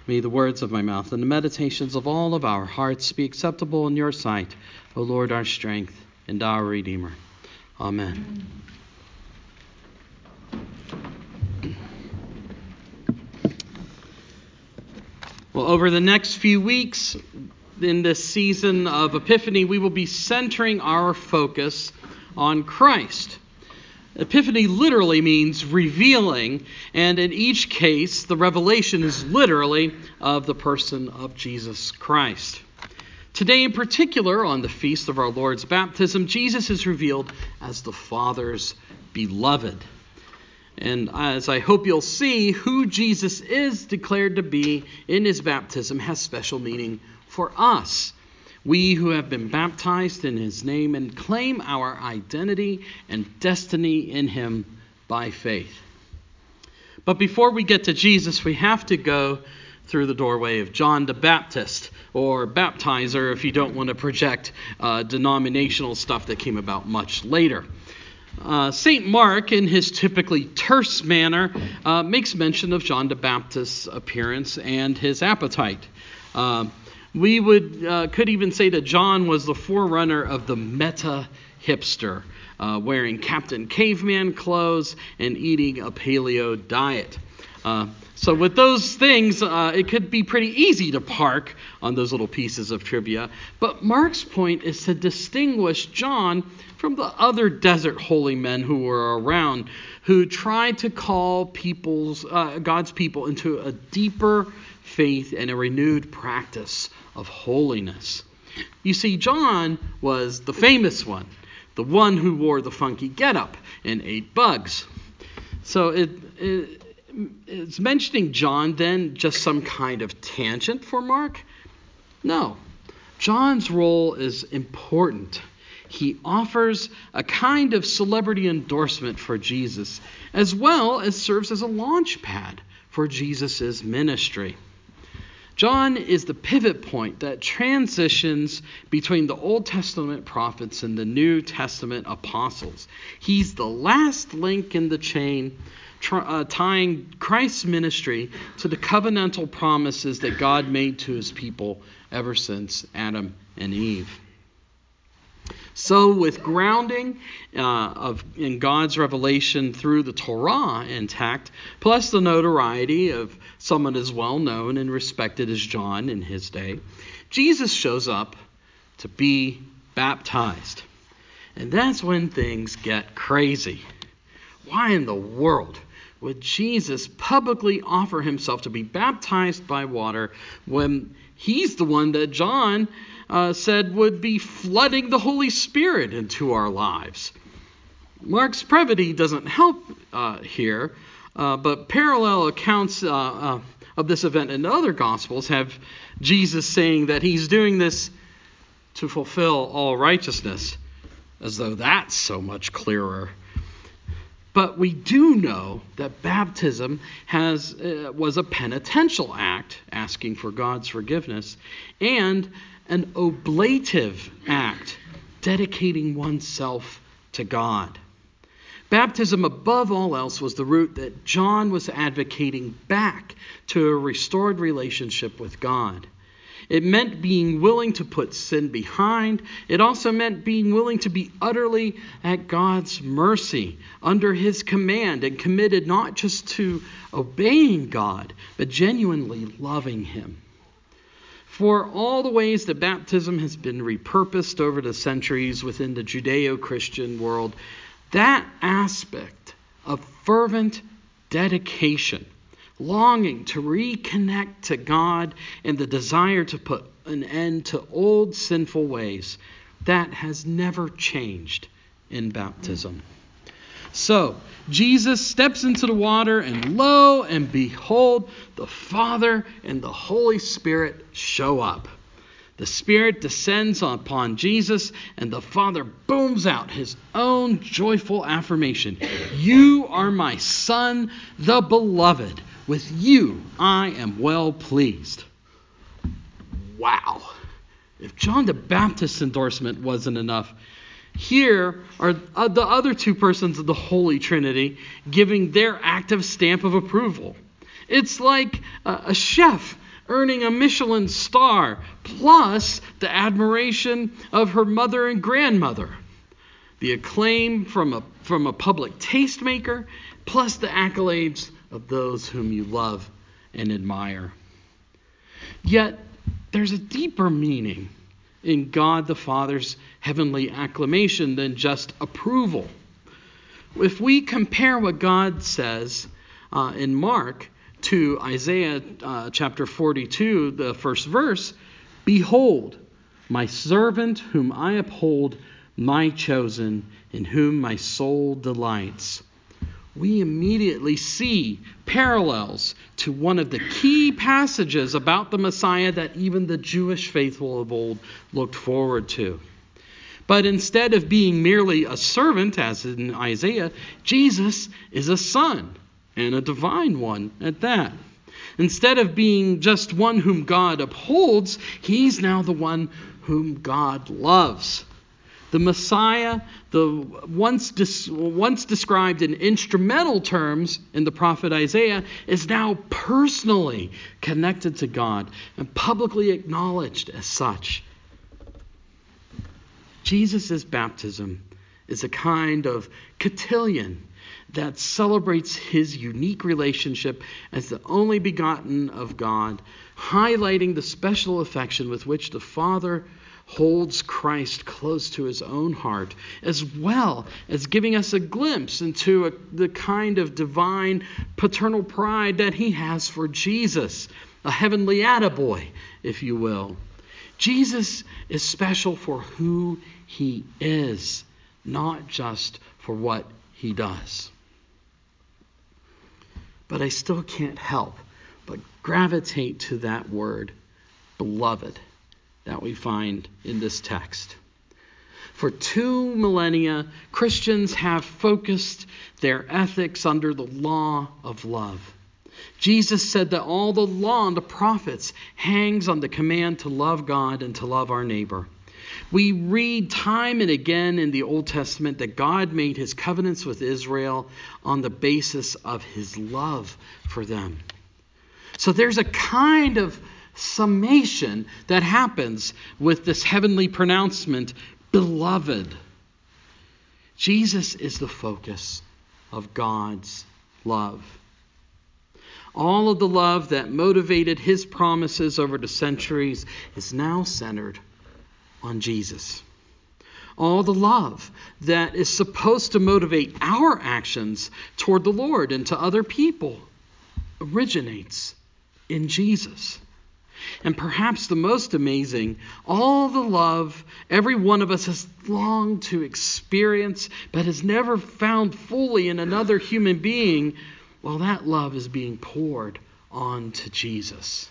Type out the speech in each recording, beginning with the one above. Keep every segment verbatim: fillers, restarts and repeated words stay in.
May the words of my mouth and the meditations of all of our hearts be acceptable in your sight, O Lord, our strength and our Redeemer. Amen. Well, over the next few weeks in this season of Epiphany, we will be centering our focus on Christ. Epiphany literally means revealing, and in each case, the revelation is literally of the person of Jesus Christ. Today in particular, on the feast of our Lord's baptism, Jesus is revealed as the Father's beloved. And as I hope you'll see, who Jesus is declared to be in his baptism has special meaning for us. We who have been baptized in his name and claim our identity and destiny in him by faith. But before we get to Jesus, we have to go through the doorway of John the Baptist, or baptizer if you don't want to project uh, denominational stuff that came about much later. Uh, Saint Mark, in his typically terse manner, uh, makes mention of John the Baptist's appearance and his appetite. Uh, We would uh, could even say that John was the forerunner of the meta-hipster, uh, wearing Captain Caveman clothes and eating a paleo diet. Uh, so with those things, uh, it could be pretty easy to park on those little pieces of trivia. But Mark's point is to distinguish John from the other desert holy men who were around, who tried to call people's uh, God's people into a deeper faith and a renewed practice of holiness. You see, John was the famous one, the one who wore the funky getup and ate bugs. So it, it is mentioning John then just some kind of tangent for Mark? No. John's role is important. He offers a kind of celebrity endorsement for Jesus, as well as serves as a launch pad for Jesus' ministry. John is the pivot point that transitions between the Old Testament prophets and the New Testament apostles. He's the last link in the chain tr- uh, tying Christ's ministry to the covenantal promises that God made to his people ever since Adam and Eve. So with grounding uh, of in God's revelation through the Torah intact, plus the notoriety of someone as well known and respected as John in his day, Jesus shows up to be baptized. And that's when things get crazy. Why in the world would Jesus publicly offer himself to be baptized by water when he's the one that John Uh, said would be flooding the Holy Spirit into our lives? Mark's brevity doesn't help uh, here, uh, but parallel accounts uh, uh, of this event in other Gospels have Jesus saying that he's doing this to fulfill all righteousness, as though that's so much clearer. But we do know that baptism has uh, was a penitential act, asking for God's forgiveness, and an oblative act, dedicating oneself to God. Baptism, above all else, was the route that John was advocating back to a restored relationship with God. It meant being willing to put sin behind. It also meant being willing to be utterly at God's mercy, under his command, and committed not just to obeying God, but genuinely loving him. For all the ways that baptism has been repurposed over the centuries within the Judeo-Christian world, that aspect of fervent dedication, longing to reconnect to God, and the desire to put an end to old sinful ways, that has never changed in baptism. So, Jesus steps into the water, and lo and behold, the Father and the Holy Spirit show up. The Spirit descends upon Jesus, and the Father booms out his own joyful affirmation. You are my Son, the Beloved. With you I am well pleased. Wow. If John the Baptist's endorsement wasn't enough, here are the other two persons of the Holy Trinity giving their active stamp of approval. It's like a chef earning a Michelin star, plus the admiration of her mother and grandmother, the acclaim from a, from a public tastemaker, plus the accolades of those whom you love and admire. Yet, there's a deeper meaning in God the Father's heavenly acclamation than just approval. If we compare what God says uh, in Mark to Isaiah uh, chapter forty-two, the first verse, "Behold, my servant whom I uphold, my chosen, in whom my soul delights," we immediately see parallels to one of the key passages about the Messiah that even the Jewish faithful of old looked forward to. But instead of being merely a servant, as in Isaiah, Jesus is a son, and a divine one at that. Instead of being just one whom God upholds, he's now the one whom God loves. The Messiah, the once, dis, once described in instrumental terms in the prophet Isaiah, is now personally connected to God and publicly acknowledged as such. Jesus' baptism is a kind of cotillion that celebrates his unique relationship as the only begotten of God, highlighting the special affection with which the Father holds Christ close to his own heart, as well as giving us a glimpse into a, the kind of divine paternal pride that he has for Jesus, a heavenly attaboy, if you will. Jesus is special for who he is, not just for what he does. But I still can't help but gravitate to that word, beloved, that we find in this text. For two millennia, Christians have focused their ethics under the law of love. Jesus said that all the law and the prophets hangs on the command to love God and to love our neighbor. We read time and again in the Old Testament that God made his covenants with Israel on the basis of his love for them. So there's a kind of summation that happens with this heavenly pronouncement, beloved. Jesus is the focus of God's love. All of the love that motivated his promises over the centuries is now centered on Jesus. All the love that is supposed to motivate our actions toward the Lord and to other people originates in Jesus. And perhaps the most amazing, all the love every one of us has longed to experience but has never found fully in another human being, well, that love is being poured onto Jesus.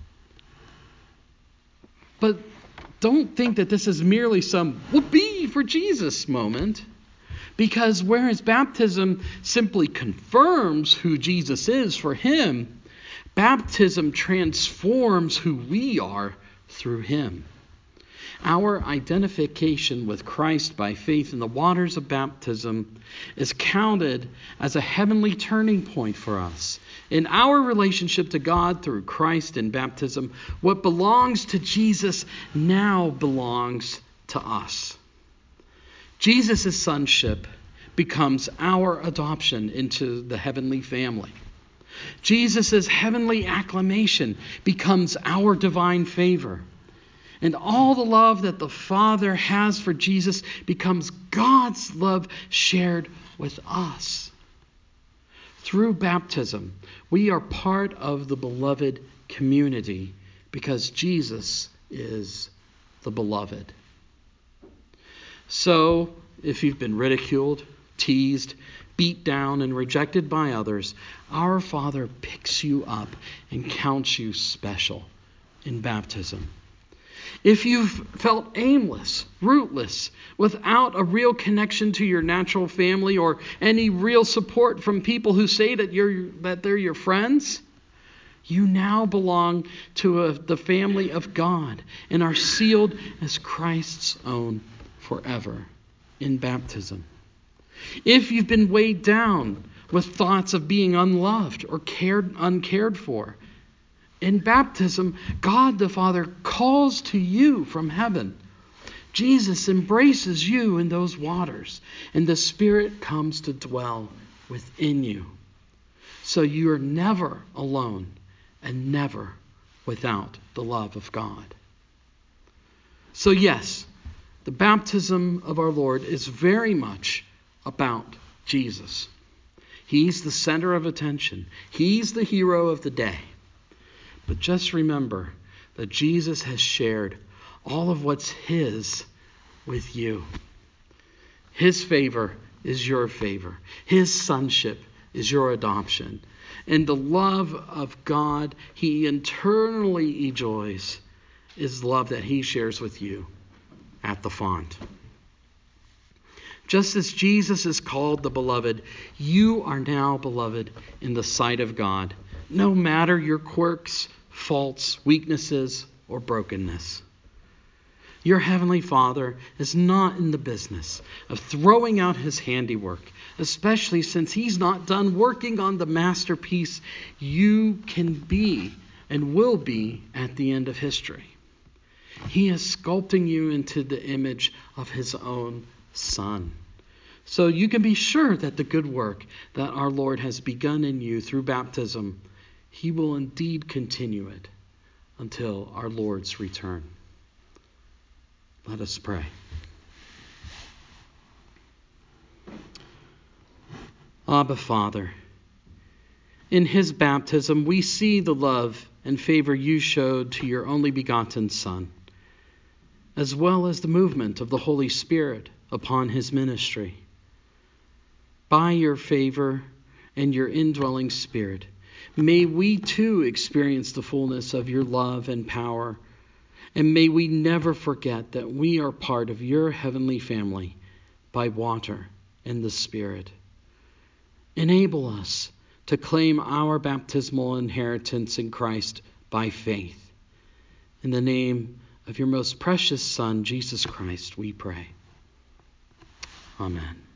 But don't think that this is merely some whoopee for Jesus moment, because whereas baptism simply confirms who Jesus is for him, baptism transforms who we are through him. Our identification with Christ by faith in the waters of baptism is counted as a heavenly turning point for us. In our relationship to God through Christ in baptism, what belongs to Jesus now belongs to us. Jesus' sonship becomes our adoption into the heavenly family. Jesus' heavenly acclamation becomes our divine favor. And all the love that the Father has for Jesus becomes God's love shared with us. Through baptism, we are part of the beloved community because Jesus is the beloved. So, if you've been ridiculed, teased, beat down, and rejected by others, our Father picks you up and counts you special in baptism. If you've felt aimless, rootless, without a real connection to your natural family or any real support from people who say that you're that they're your friends, you now belong to a, the family of God and are sealed as Christ's own forever in baptism. If you've been weighed down with thoughts of being unloved or cared uncared for, In baptism, God the Father calls to you from heaven. Jesus embraces you in those waters, and the Spirit comes to dwell within you. So you are never alone and never without the love of God. So yes, the baptism of our Lord is very much about Jesus. He's the center of attention. He's the hero of the day. But just remember that Jesus has shared all of what's his with you. His favor is your favor. His sonship is your adoption. And the love of God he internally enjoys is love that he shares with you at the font. Just as Jesus is called the beloved, you are now beloved in the sight of God, no matter your quirks, faults, weaknesses, or brokenness. Your Heavenly Father is not in the business of throwing out his handiwork, especially since he's not done working on the masterpiece you can be and will be at the end of history. He is sculpting you into the image of his own Son. So you can be sure that the good work that our Lord has begun in you through baptism, he will indeed continue it until our Lord's return. Let us pray. Abba, Father, in his baptism we see the love and favor you showed to your only begotten Son, as well as the movement of the Holy Spirit upon his ministry. By your favor and your indwelling Spirit, may we too experience the fullness of your love and power, and may we never forget that we are part of your heavenly family by water and the Spirit. Enable us to claim our baptismal inheritance in Christ by faith. In the name of your most precious Son, Jesus Christ, we pray. Amen.